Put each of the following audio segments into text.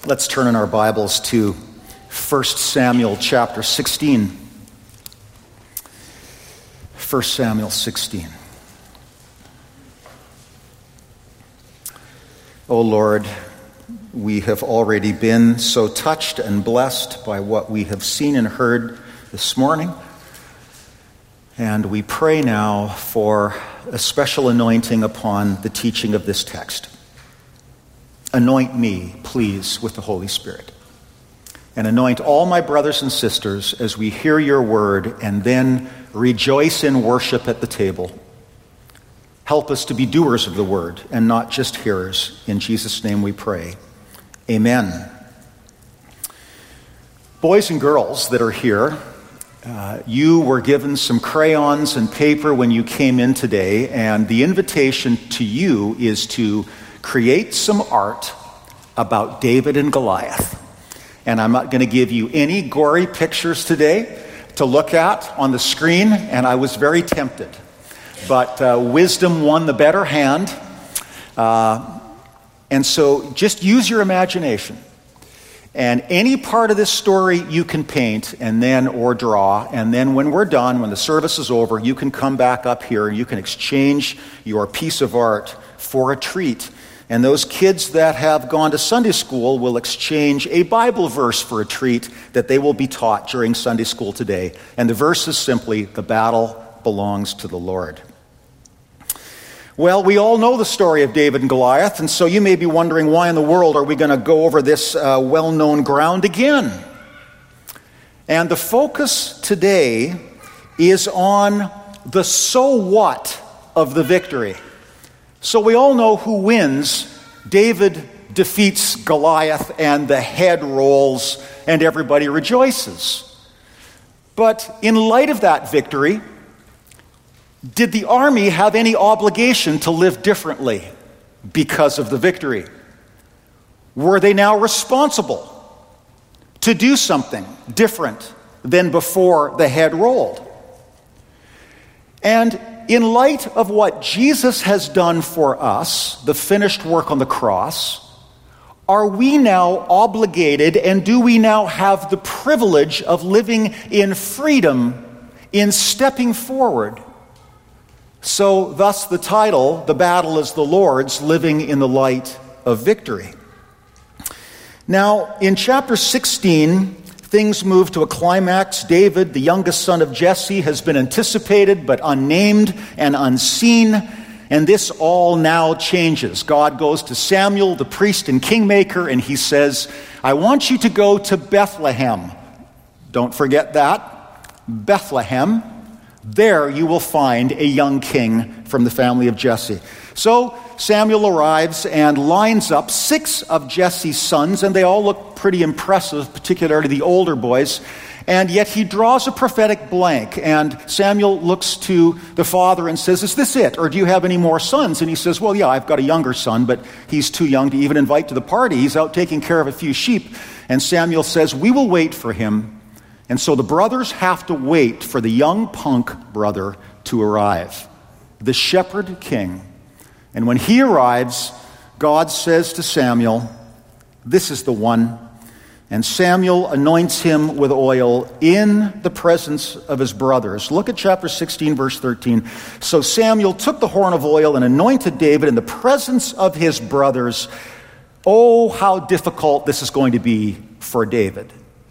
Let's turn in our Bibles to 1 Samuel chapter 16. 1 Samuel 16. O Lord, we have already been so touched and blessed by what we have seen and heard this morning. And we pray now for a special anointing upon the teaching of this text. Anoint me, please, with the Holy Spirit. And anoint all my brothers and sisters as we hear your word and then rejoice in worship at the table. Help us to be doers of the word and not just hearers. In Jesus' name we pray. Amen. Boys and girls that are here, you were given some crayons and paper when you came in today, and the invitation to you is to create some art about David and Goliath. And I'm not going to give you any gory pictures today to look at on the screen, and I was very tempted. But wisdom won the better hand. And so just use your imagination. And any part of this story you can paint or draw. And then when we're done, when the service is over, you can come back up here and you can exchange your piece of art for a treat. And those kids that have gone to Sunday school will exchange a Bible verse for a treat that they will be taught during Sunday school today. And the verse is simply, "The battle belongs to the Lord." Well, we all know the story of David and Goliath, and so you may be wondering, why in the world are we going to go over this well-known ground again? And the focus today is on the so what of the victory. So we all know who wins. David defeats Goliath, and the head rolls, and everybody rejoices. But in light of that victory, did the army have any obligation to live differently because of the victory? Were they now responsible to do something different than before the head rolled? And in light of what Jesus has done for us, the finished work on the cross, are we now obligated, and do we now have the privilege of living in freedom, in stepping forward? So thus the title, "The Battle is the Lord's, Living in the Light of Victory." Now, in chapter 16, things move to a climax. David, the youngest son of Jesse, has been anticipated but unnamed and unseen, and this all now changes. God goes to Samuel, the priest and kingmaker, and he says, "I want you to go to Bethlehem." Don't forget that. Bethlehem. There you will find a young king from the family of Jesse. So Samuel arrives and lines up 6 of Jesse's sons, and they all look pretty impressive, particularly the older boys. And yet he draws a prophetic blank, and Samuel looks to the father and says, "Is this it, or do you have any more sons?" And he says, "Well, yeah, I've got a younger son, but he's too young to even invite to the party. He's out taking care of a few sheep." And Samuel says, "We will wait for him." And so the brothers have to wait for the young punk brother to arrive, the shepherd king. And when he arrives, God says to Samuel, "This is the one." And Samuel anoints him with oil in the presence of his brothers. Look at chapter 16, verse 13. "So Samuel took the horn of oil and anointed David in the presence of his brothers." Oh, how difficult this is going to be for David.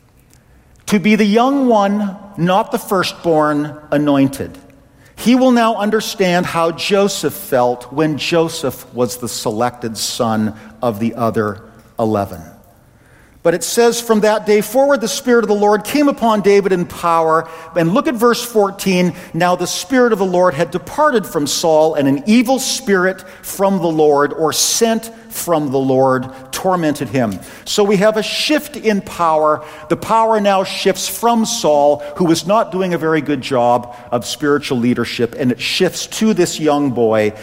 To be the young one, not the firstborn, anointed. He will now understand how Joseph felt when Joseph was the selected son of the other 11. But it says, "From that day forward, the Spirit of the Lord came upon David in power." And look at verse 14. "Now the Spirit of the Lord had departed from Saul, and an evil spirit from the Lord," or sent from the Lord, "tormented him." So we have a shift in power. The power now shifts from Saul, who was not doing a very good job of spiritual leadership, and it shifts to this young boy,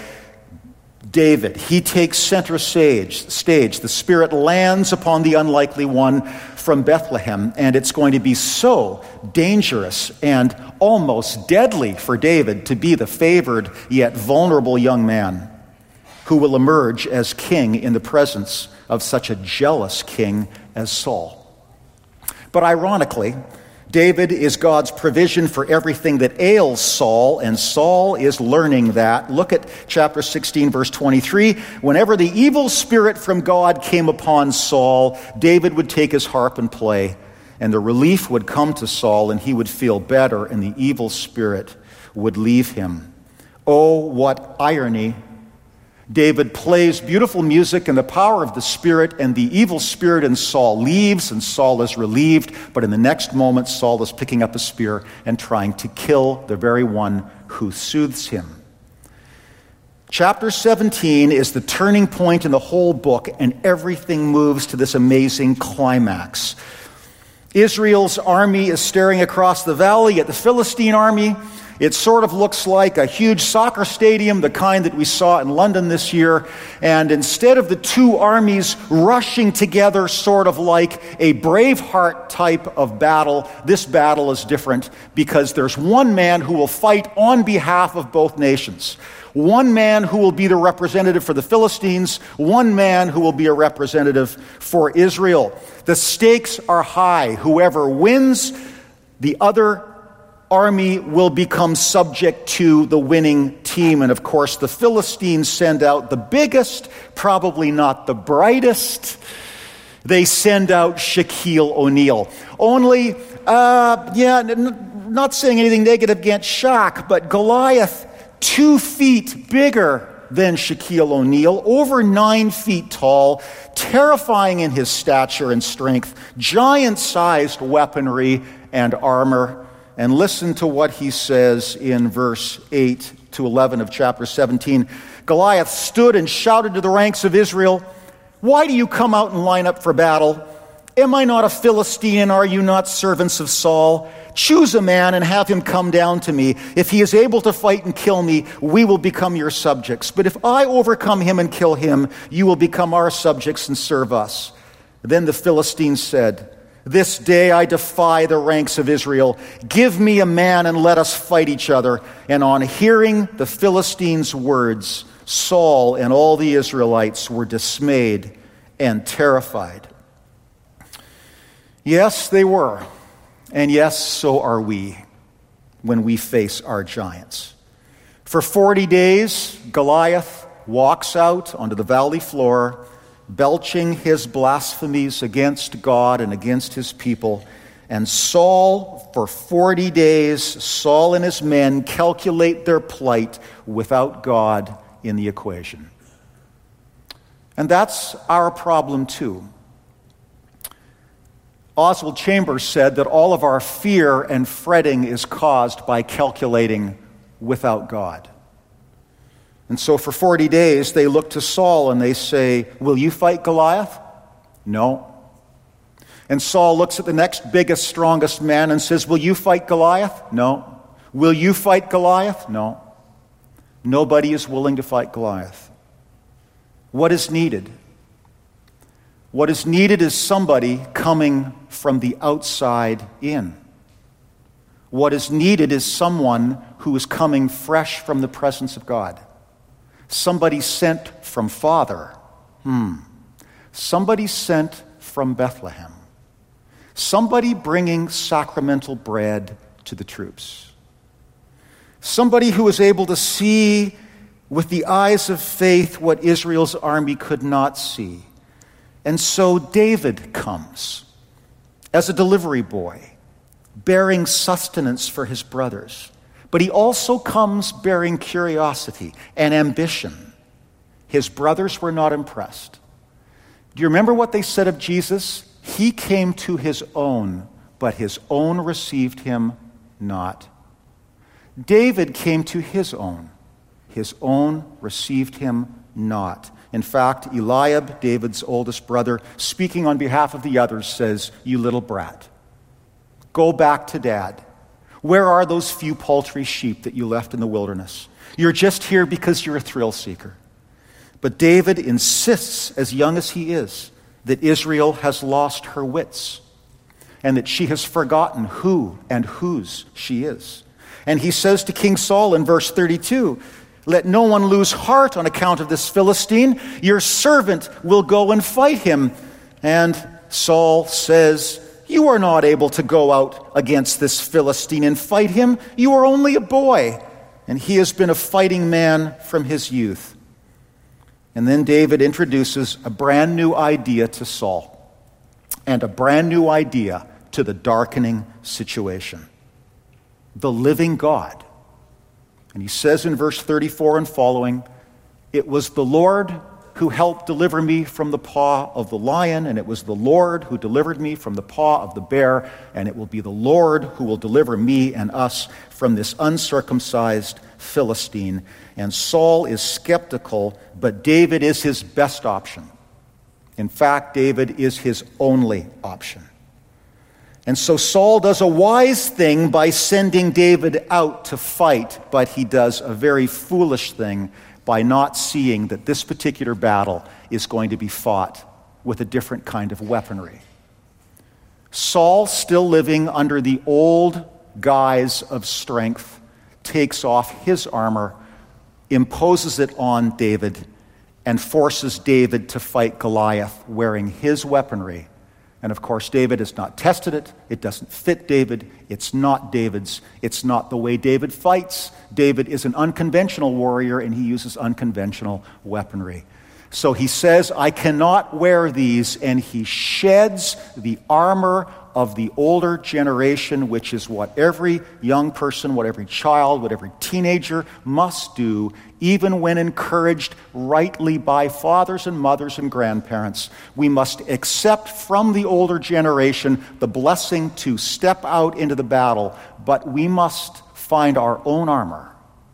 David. He takes center stage. The Spirit lands upon the unlikely one from Bethlehem, and it's going to be so dangerous and almost deadly for David to be the favored yet vulnerable young man who will emerge as king in the presence of such a jealous king as Saul. But ironically, David is God's provision for everything that ails Saul, and Saul is learning that. Look at chapter 16, verse 23. Whenever the evil spirit from God came upon Saul, David would take his harp and play, and the relief would come to Saul, and he would feel better, and the evil spirit would leave him. Oh, what irony. David plays beautiful music in the power of the Spirit, and the evil spirit in Saul leaves, and Saul is relieved. But in the next moment, Saul is picking up a spear and trying to kill the very one who soothes him. Chapter 17 is the turning point in the whole book, and everything moves to this amazing climax. Israel's army is staring across the valley at the Philistine army. It sort of looks like a huge soccer stadium, the kind that we saw in London this year. And instead of the two armies rushing together sort of like a Braveheart type of battle, this battle is different because there's one man who will fight on behalf of both nations. One man who will be the representative for the Philistines, one man who will be a representative for Israel. The stakes are high. Whoever wins, the other army will become subject to the winning team. And of course, the Philistines send out the biggest, probably not the brightest. They send out Shaquille O'Neal. Only, not saying anything negative against Shaq, but Goliath, 2 feet bigger than Shaquille O'Neal, over 9 feet tall, terrifying in his stature and strength, giant-sized weaponry and armor. And listen to what he says in verse 8 to 11 of chapter 17. Goliath stood and shouted to the ranks of Israel, "Why do you come out and line up for battle? Am I not a Philistine, and are you not servants of Saul? Choose a man and have him come down to me. If he is able to fight and kill me, we will become your subjects. But if I overcome him and kill him, you will become our subjects and serve us." Then the Philistines said, "This day I defy the ranks of Israel. Give me a man and let us fight each other." And on hearing the Philistines' words, Saul and all the Israelites were dismayed and terrified. Yes, they were. And yes, so are we when we face our giants. For 40 days, Goliath walks out onto the valley floor, belching his blasphemies against God and against his people. And Saul, for 40 days, Saul and his men calculate their plight without God in the equation. And that's our problem too. Oswald Chambers said that all of our fear and fretting is caused by calculating without God. And so for 40 days, they look to Saul and they say, "Will you fight Goliath?" "No." And Saul looks at the next biggest, strongest man and says, "Will you fight Goliath?" "No." "Will you fight Goliath?" "No." Nobody is willing to fight Goliath. What is needed? What is needed is somebody coming from the outside in. What is needed is someone who is coming fresh from the presence of God. Somebody sent from Father. Somebody sent from Bethlehem. Somebody bringing sacramental bread to the troops. Somebody who is able to see with the eyes of faith what Israel's army could not see. And so David comes as a delivery boy, bearing sustenance for his brothers. But he also comes bearing curiosity and ambition. His brothers were not impressed. Do you remember what they said of Jesus? He came to his own, but his own received him not. David came to his own received him not. In fact, Eliab, David's oldest brother, speaking on behalf of the others, says, "You little brat, go back to Dad. Where are those few paltry sheep that you left in the wilderness? You're just here because you're a thrill seeker." But David insists, as young as he is, that Israel has lost her wits and that she has forgotten who and whose she is. And he says to King Saul in verse 32, "Let no one lose heart on account of this Philistine. Your servant will go and fight him." And Saul says, "You are not able to go out against this Philistine and fight him. You are only a boy, and he has been a fighting man from his youth." And then David introduces a brand new idea to Saul and a brand new idea to the darkening situation. The living God. And he says in verse 34 and following, "It was the Lord who helped deliver me from the paw of the lion, and it was the Lord who delivered me from the paw of the bear, and it will be the Lord who will deliver me and us from this uncircumcised Philistine." And Saul is skeptical, but David is his best option. In fact, David is his only option. And so Saul does a wise thing by sending David out to fight, but he does a very foolish thing by not seeing that this particular battle is going to be fought with a different kind of weaponry. Saul, still living under the old guise of strength, takes off his armor, imposes it on David, and forces David to fight Goliath wearing his weaponry. And of course, David has not tested it. It doesn't fit David. It's not David's. It's not the way David fights. David is an unconventional warrior, and he uses unconventional weaponry. So he says, "I cannot wear these," and he sheds the armor of the older generation, which is what every young person, what every child, what every teenager must do, even when encouraged rightly by fathers and mothers and grandparents. We must accept from the older generation the blessing to step out into the battle, but we must find our own armor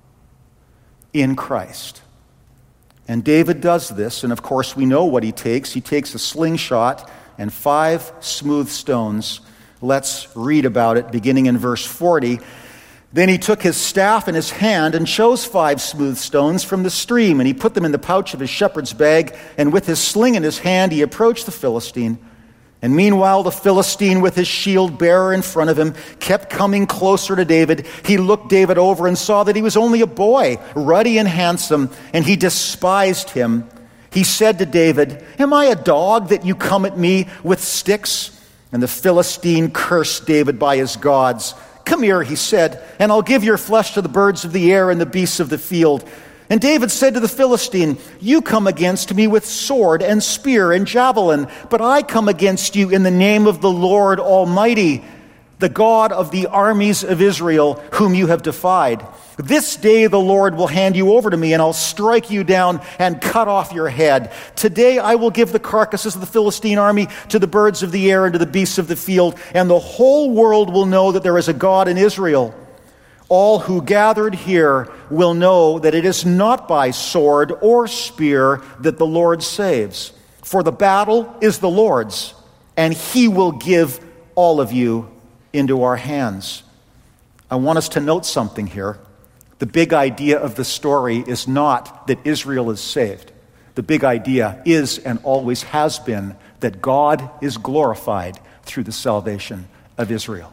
in Christ. And David does this, and of course we know what he takes. He takes a slingshot and 5 smooth stones. Let's read about it, beginning in verse 40. "Then he took his staff in his hand and chose 5 smooth stones from the stream, and he put them in the pouch of his shepherd's bag, and with his sling in his hand he approached the Philistine. And meanwhile the Philistine, with his shield bearer in front of him, kept coming closer to David. He looked David over and saw that he was only a boy, ruddy and handsome, and he despised him. He said to David, 'Am I a dog that you come at me with sticks?' And the Philistine cursed David by his gods. 'Come here,' he said, 'and I'll give your flesh to the birds of the air and the beasts of the field.' And David said to the Philistine, 'You come against me with sword and spear and javelin, but I come against you in the name of the Lord Almighty, the God of the armies of Israel, whom you have defied. This day the Lord will hand you over to me, and I'll strike you down and cut off your head. Today I will give the carcasses of the Philistine army to the birds of the air and to the beasts of the field, and the whole world will know that there is a God in Israel. All who gathered here will know that it is not by sword or spear that the Lord saves. For the battle is the Lord's, and he will give all of you into our hands.'" I want us to note something here. The big idea of the story is not that Israel is saved. The big idea is and always has been that God is glorified through the salvation of Israel.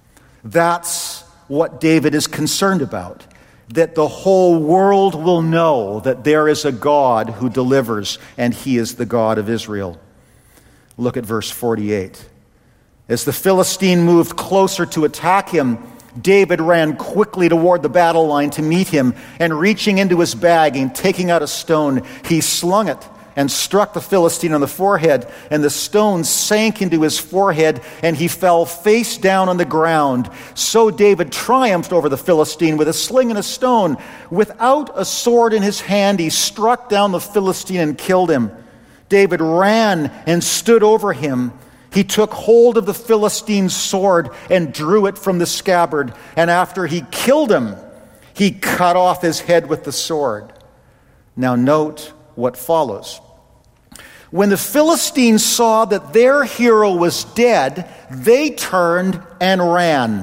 That's what David is concerned about, that the whole world will know that there is a God who delivers, and he is the God of Israel. Look at verse 48. As the Philistine moved closer to attack him, David ran quickly toward the battle line to meet him, and reaching into his bag and taking out a stone, he slung it and struck the Philistine on the forehead, and the stone sank into his forehead, and he fell face down on the ground. So David triumphed over the Philistine with a sling and a stone. Without a sword in his hand, he struck down the Philistine and killed him. David ran and stood over him. He took hold of the Philistine's sword and drew it from the scabbard, and after he killed him, he cut off his head with the sword. Now note what follows. When the Philistines saw that their hero was dead, they turned and ran.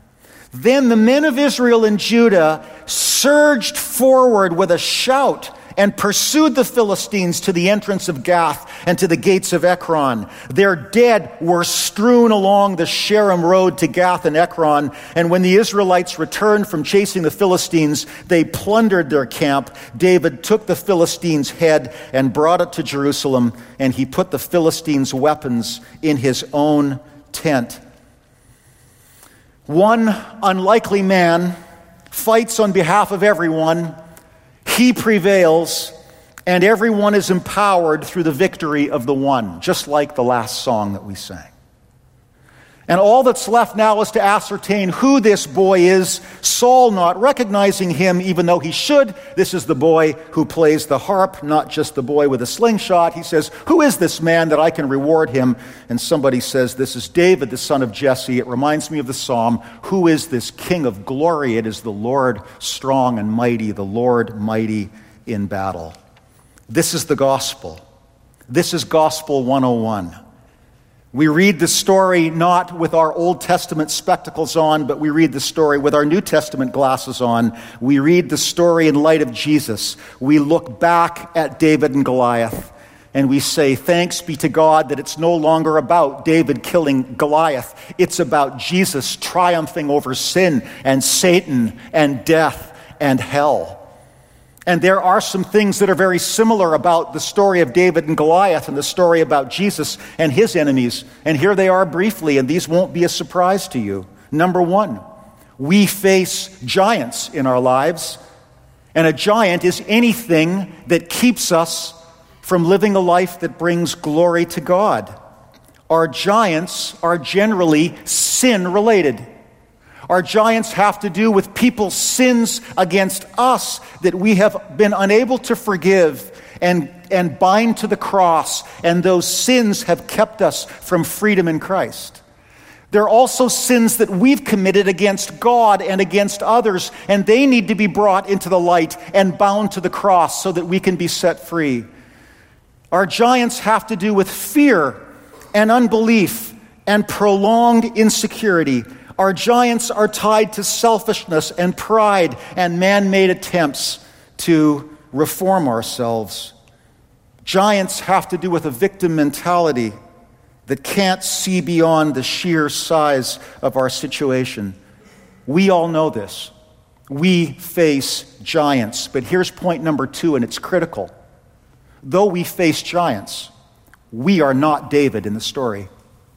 Then the men of Israel and Judah surged forward with a shout and pursued the Philistines to the entrance of Gath and to the gates of Ekron. Their dead were strewn along the Sharam road to Gath and Ekron, and when the Israelites returned from chasing the Philistines, they plundered their camp. David took the Philistines' head and brought it to Jerusalem, and he put the Philistines' weapons in his own tent. One unlikely man fights on behalf of everyone. He prevails, and everyone is empowered through the victory of the one, just like the last song that we sang. And all that's left now is to ascertain who this boy is. Saul, not recognizing him, even though he should. This is the boy who plays the harp, not just the boy with a slingshot. He says, "Who is this man that I can reward him?" And somebody says, "This is David, the son of Jesse." It reminds me of the psalm, "Who is this King of glory?" It is the Lord strong and mighty, the Lord mighty in battle. This is the gospel. This is Gospel 101. We read the story not with our Old Testament spectacles on, but we read the story with our New Testament glasses on. We read the story in light of Jesus. We look back at David and Goliath, and we say, thanks be to God that it's no longer about David killing Goliath. It's about Jesus triumphing over sin and Satan and death and hell. And there are some things that are very similar about the story of David and Goliath and the story about Jesus and his enemies. And here they are briefly, and these won't be a surprise to you. Number one, we face giants in our lives. And a giant is anything that keeps us from living a life that brings glory to God. Our giants are generally sin-related. Our giants have to do with people's sins against us that we have been unable to forgive and bind to the cross, and those sins have kept us from freedom in Christ. There are also sins that we've committed against God and against others, and they need to be brought into the light and bound to the cross so that we can be set free. Our giants have to do with fear and unbelief and prolonged insecurity. Our giants are tied to selfishness and pride and man-made attempts to reform ourselves. Giants have to do with a victim mentality that can't see beyond the sheer size of our situation. We all know this. We face giants. But here's point number 2, and it's critical. Though we face giants, we are not David in the story.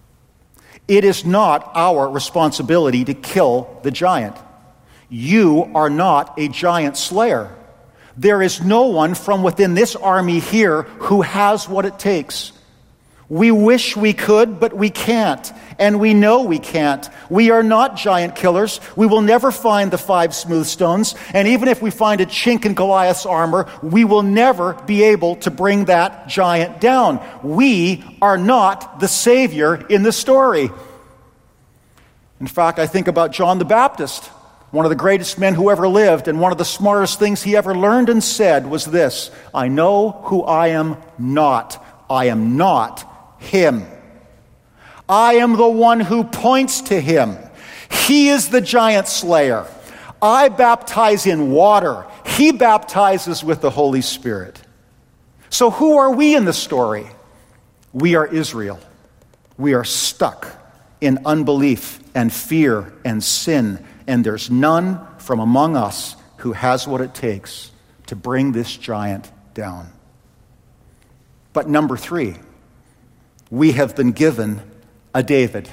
It is not our responsibility to kill the giant. You are not a giant slayer. There is no one from within this army here who has what it takes. We wish we could, but we can't. And we know we can't. We are not giant killers. We will never find the 5 smooth stones. And even if we find a chink in Goliath's armor, we will never be able to bring that giant down. We are not the Savior in the story. In fact, I think about John the Baptist, one of the greatest men who ever lived, and one of the smartest things he ever learned and said was this: I know who I am not. I am not him. I am the one who points to him. He is the giant slayer. I baptize in water. He baptizes with the Holy Spirit. So who are we in the story? We are Israel. We are stuck in unbelief and fear and sin, and there's none from among us who has what it takes to bring this giant down. But number 3, we have been given a David.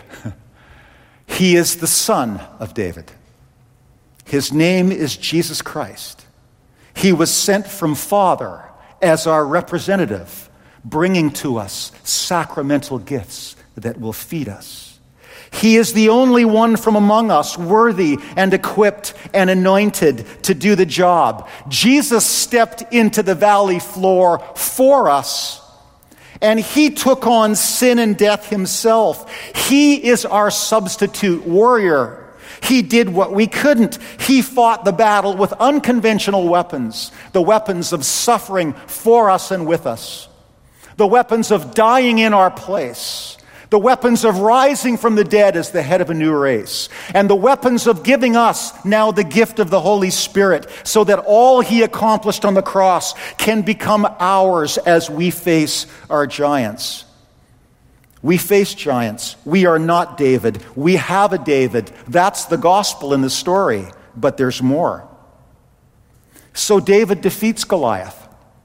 He is the son of David. His name is Jesus Christ. He was sent from Father as our representative, bringing to us sacramental gifts that will feed us. He is the only one from among us worthy and equipped and anointed to do the job. Jesus stepped into the valley floor for us, and he took on sin and death himself. He is our substitute warrior. He did what we couldn't. He fought the battle with unconventional weapons, the weapons of suffering for us and with us, the weapons of dying in our place, the weapons of rising from the dead as the head of a new race, and the weapons of giving us now the gift of the Holy Spirit, so that all he accomplished on the cross can become ours as we face our giants. We face giants. We are not David. We have a David. That's the gospel in the story, but there's more. So David defeats Goliath.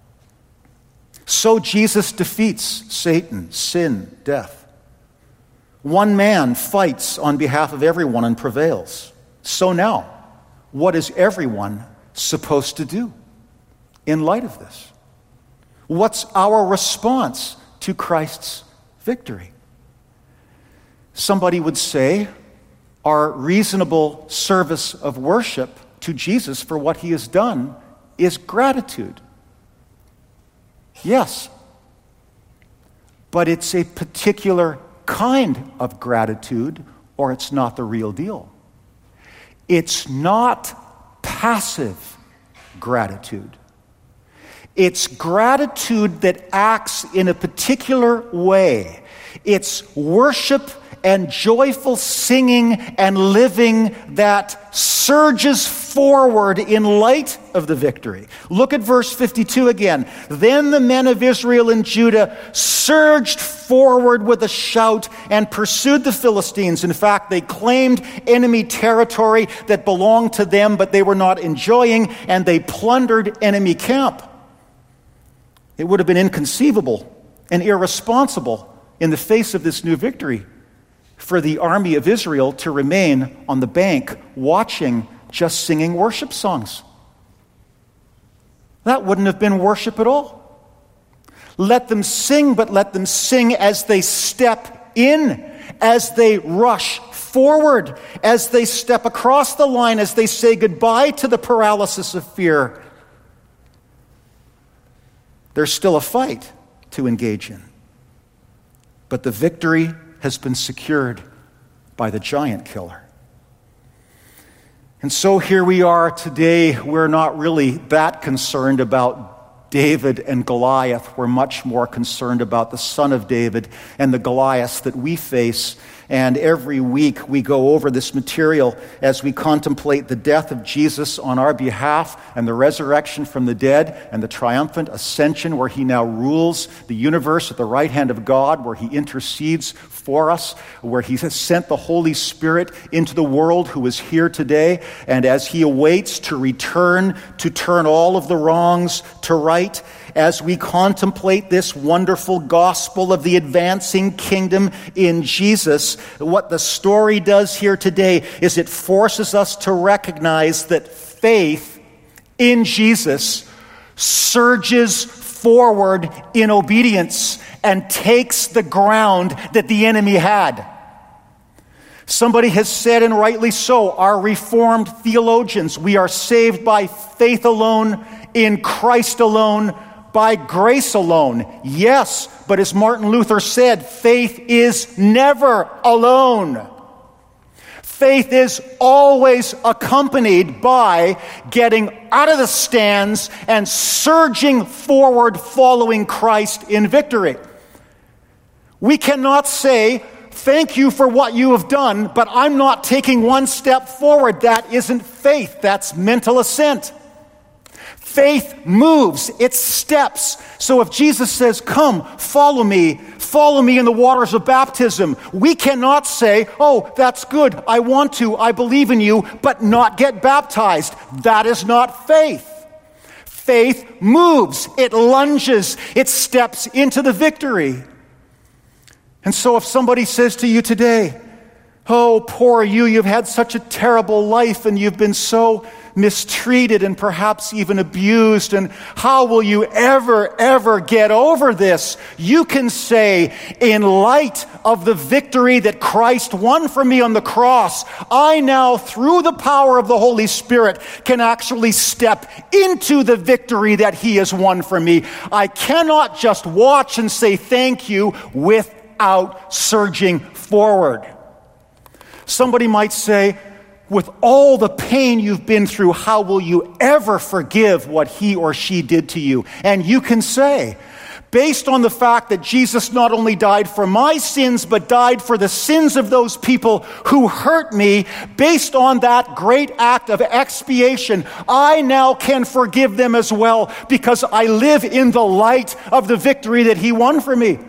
So Jesus defeats Satan, sin, death. One man fights on behalf of everyone and prevails. So now, what is everyone supposed to do in light of this? What's our response to Christ's victory? Somebody would say our reasonable service of worship to Jesus for what he has done is gratitude. Yes, but it's a particular kind of gratitude, or it's not the real deal. It's not passive gratitude. It's gratitude that acts in a particular way. It's worship and joyful singing and living that surges forward in light of the victory. Look at verse 52 again. Then the men of Israel and Judah surged forward with a shout and pursued the Philistines. In fact, they claimed enemy territory that belonged to them, but they were not enjoying, and they plundered enemy camp. It would have been inconceivable and irresponsible in the face of this new victory for the army of Israel to remain on the bank watching, just singing worship songs. That wouldn't have been worship at all. Let them sing, but let them sing as they step in, as they rush forward, as they step across the line, as they say goodbye to the paralysis of fear. There's still a fight to engage in, but the victory has been secured by the giant killer. And so here we are today. We're not really that concerned about David and Goliath. We're much more concerned about the son of David and the Goliaths that we face. And every week we go over this material as we contemplate the death of Jesus on our behalf and the resurrection from the dead and the triumphant ascension where he now rules the universe at the right hand of God, where he intercedes for us, where he has sent the Holy Spirit into the world who is here today. And as he awaits to return to turn all of the wrongs to right, as we contemplate this wonderful gospel of the advancing kingdom in Jesus, what the story does here today is it forces us to recognize that faith in Jesus surges forward in obedience and takes the ground that the enemy had. Somebody has said, and rightly so, our Reformed theologians, we are saved by faith alone, in Christ alone, by grace alone. Yes, but as Martin Luther said, faith is never alone. Faith is always accompanied by getting out of the stands and surging forward following Christ in victory. We cannot say, thank you for what you have done, but I'm not taking one step forward. That isn't faith. That's mental assent. Faith moves, it steps. So if Jesus says, come, follow me in the waters of baptism, we cannot say, oh, that's good, I want to, I believe in you, but not get baptized. That is not faith. Faith moves, it lunges, it steps into the victory. And so if somebody says to you today, oh, poor you, you've had such a terrible life and you've been so mistreated and perhaps even abused, and how will you ever get over this? You can say, in light of the victory that Christ won for me on the cross, I now, through the power of the Holy Spirit, can actually step into the victory that he has won for me. I cannot just watch and say thank you without surging forward. Somebody might say, with all the pain you've been through, how will you ever forgive what he or she did to you? And you can say, based on the fact that Jesus not only died for my sins, but died for the sins of those people who hurt me, based on that great act of expiation, I now can forgive them as well because I live in the light of the victory that he won for me.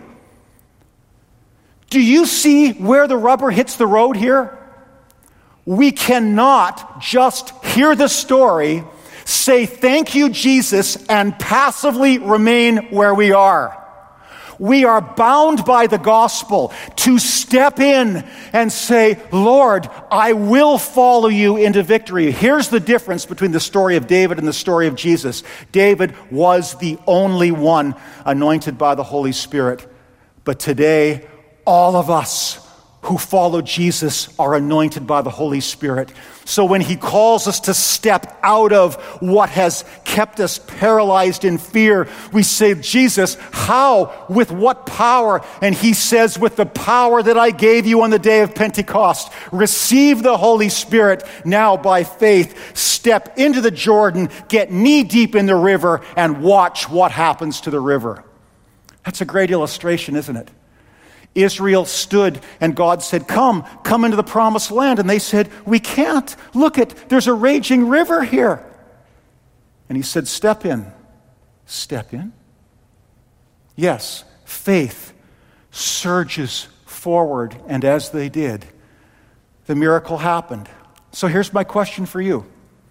Do you see where the rubber hits the road here? We cannot just hear the story, say thank you, Jesus, and passively remain where we are. We are bound by the gospel to step in and say, Lord, I will follow you into victory. Here's the difference between the story of David and the story of Jesus. David was the only one anointed by the Holy Spirit. But today, all of us who follow Jesus are anointed by the Holy Spirit. So when he calls us to step out of what has kept us paralyzed in fear, we say, Jesus, how? With what power? And he says, with the power that I gave you on the day of Pentecost. Receive the Holy Spirit now by faith. Step into the Jordan, get knee deep in the river, and watch what happens to the river. That's a great illustration, isn't it? Israel stood and God said, come into the promised land. And they said, we can't. Look there's a raging river here. And he said, step in. Step in? Yes, faith surges forward. And as they did, the miracle happened. So here's my question for you.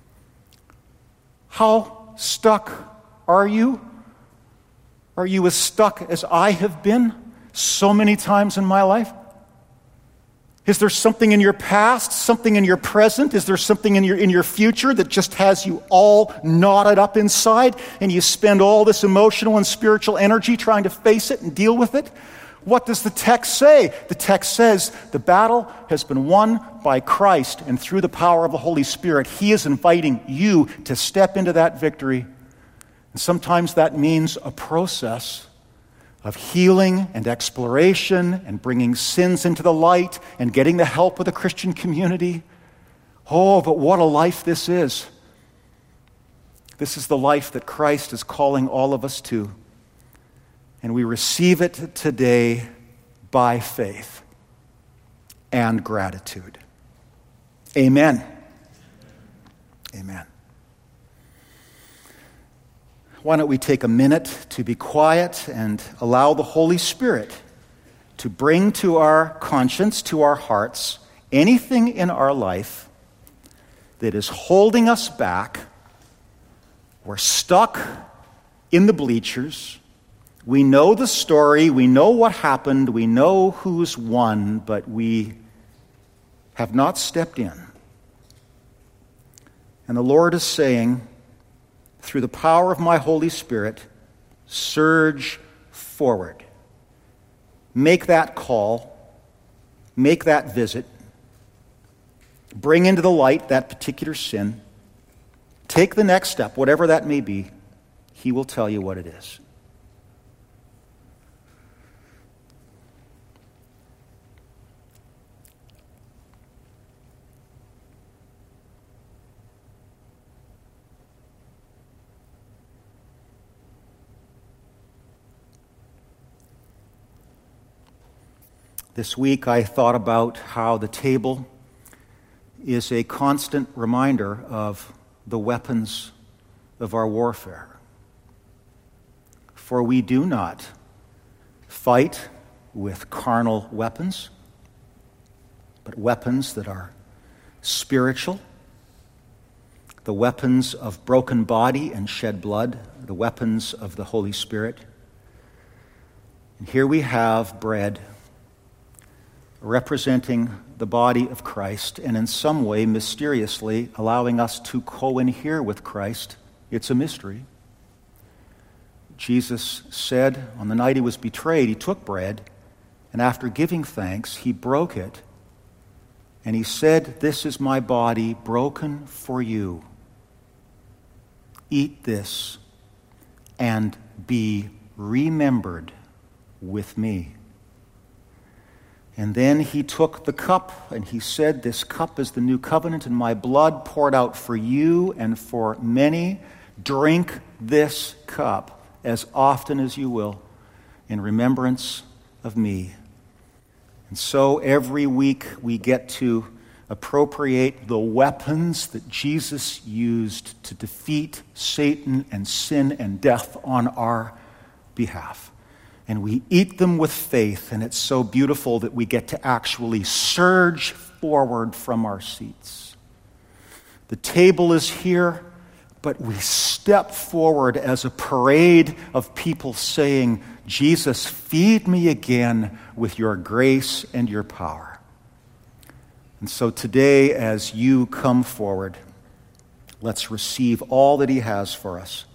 How stuck are you? Are you as stuck as I have been so many times in my life? Is there something in your past, something in your present? Is there something in your future that just has you all knotted up inside and you spend all this emotional and spiritual energy trying to face it and deal with it? What does the text say? The text says the battle has been won by Christ, and through the power of the Holy Spirit, he is inviting you to step into that victory. And sometimes that means a process of healing and exploration and bringing sins into the light and getting the help of the Christian community. Oh, but what a life this is. This is the life that Christ is calling all of us to. And we receive it today by faith and gratitude. Amen. Amen. Why don't we take a minute to be quiet and allow the Holy Spirit to bring to our conscience, to our hearts, anything in our life that is holding us back. We're stuck in the bleachers. We know the story. We know what happened. We know who's won, but we have not stepped in. And the Lord is saying, through the power of my Holy Spirit, surge forward. Make that call. Make that visit. Bring into the light that particular sin. Take the next step, whatever that may be. He will tell you what it is. This week I thought about how the table is a constant reminder of the weapons of our warfare. For we do not fight with carnal weapons, but weapons that are spiritual, the weapons of broken body and shed blood, the weapons of the Holy Spirit. And here we have bread representing the body of Christ, and in some way, mysteriously, allowing us to co-inhere with Christ. It's a mystery. Jesus said on the night he was betrayed, he took bread, and after giving thanks, he broke it, and he said, "This is my body broken for you. Eat this and be remembered with me." And then he took the cup and he said, "This cup is the new covenant in my blood poured out for you and for many. Drink this cup as often as you will, in remembrance of me. And so every week we get to appropriate the weapons that Jesus used to defeat Satan and sin and death on our behalf. And we eat them with faith, and it's so beautiful that we get to actually surge forward from our seats. The table is here, but we step forward as a parade of people saying, Jesus, feed me again with your grace and your power. And so today, as you come forward, let's receive all that he has for us.